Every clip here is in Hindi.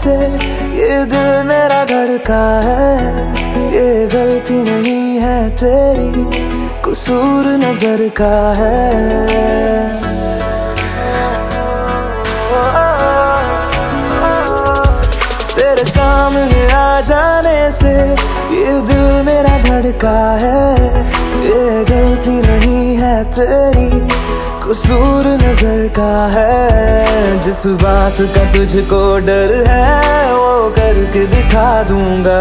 से ये दिल मेरा धड़का है। ये गलती नहीं है तेरी, कसूर नजर का है। तेरे सामने आ जाने से ये दिल मेरा धड़का है। ये गलती नहीं है तेरी, कसूर नजर का है। जिस बात का तुझको डर है वो करके दिखा दूंगा।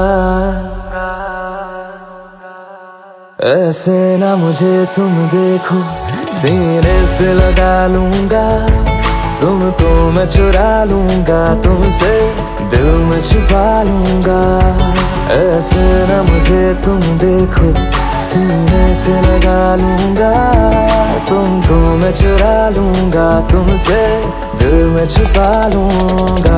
ऐसे ना मुझे तुम देखो, सीने से लगा लूंगा। तुमको मैं चुरा लूंगा, तुमसे दिल में छुपा लूंगा। ऐसे ना मुझे तुम देखो, सीने से लगा लूंगा। तुमको मैं चुरा लूंगा, तुमसे दिल में छुपा लूंगा।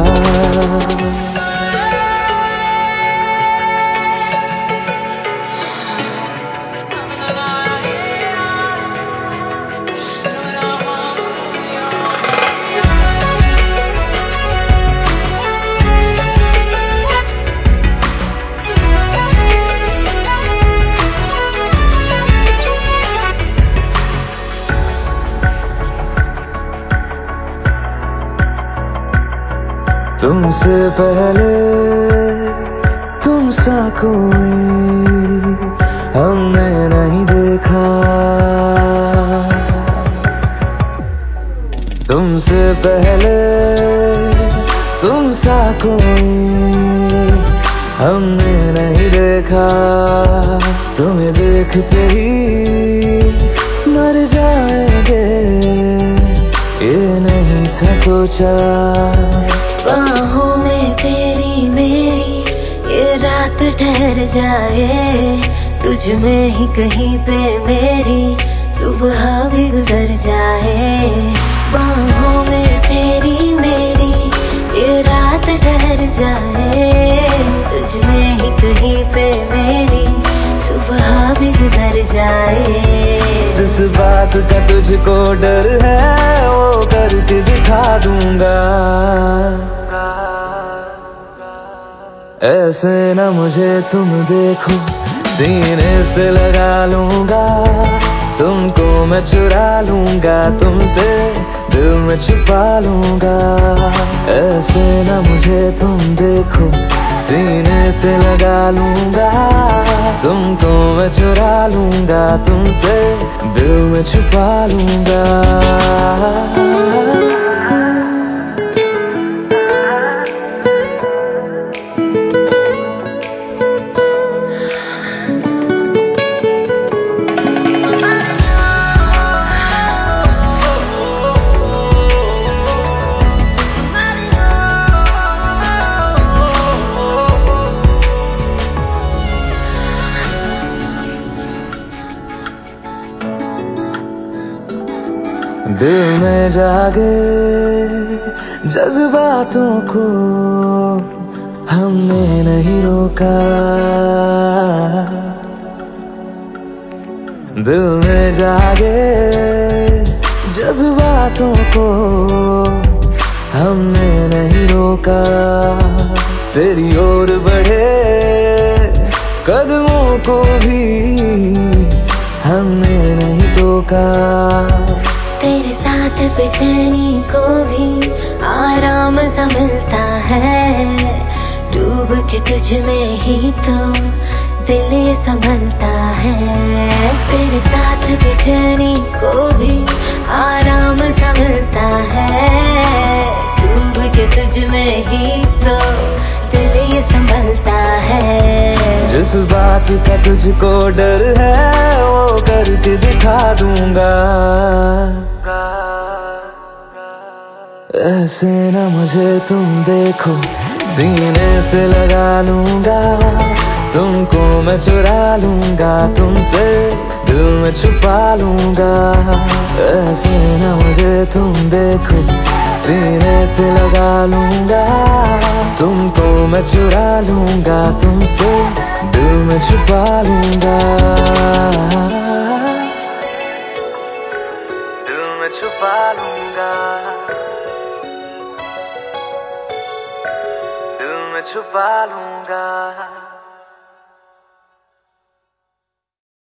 तुमसे पहले तुम सा कोई हमने नहीं देखा। तुमसे पहले तुम सा कोई हमने नहीं देखा। तुम्हें देखते ही मर जाएंगे, ये नहीं था सोचा। बाहों में तेरी मेरी ये रात ठहर जाए। तुझ में ही कहीं पे मेरी सुबह भी गुजर जाए। बाहों में तेरी मेरी ये रात ठहर जाए। तुझ में ही कहीं पे मेरी सुबह भी गुजर जाए। जिस बात का तुझको डर है वो करके दिखा दूंगा। ऐसे ना मुझे तुम देखो, सीने से लगा लूंगा। तुमको मैं चुरा लूंगा, तुमसे दिल में छुपा लूंगा। ऐसे ना मुझे तुम देखो, सीने से लगा लूंगा। तुमको मैं चुरा लूंगा, तुमसे दिल में छुपा लूंगा। दिल में जागे जज्बातों को हमने नहीं रोका। दिल में जागे जज्बातों को हमने नहीं रोका। तेरी ओर बढ़े कदमों को भी हमने नहीं टोका। तेरे साथ बेचैनी को भी आराम सा मिलता है। डूब के तुझ में ही तो दिल ये संभलता है। तेरे साथ बेचैनी को भी आराम सा मिलता है। डूब के तुझ में ही तो दिल ये संभलता है। जिस बात का तुझको डर है वो करके दिखा दूंगा। ऐसे ना मुझे तुम देखो, सीने से लगा लूंगा। तुमको मैं चुरा लूंगा, तुमसे दिल में छुपा लूंगा। ऐसे ना मुझे तुम देखो, सीने से लगा लूंगा। तुमको मैं चुरा लूंगा, तुमसे दिल में छुपा लूंगा। दिल में छुपा लूंगा। छुपा लूंगा।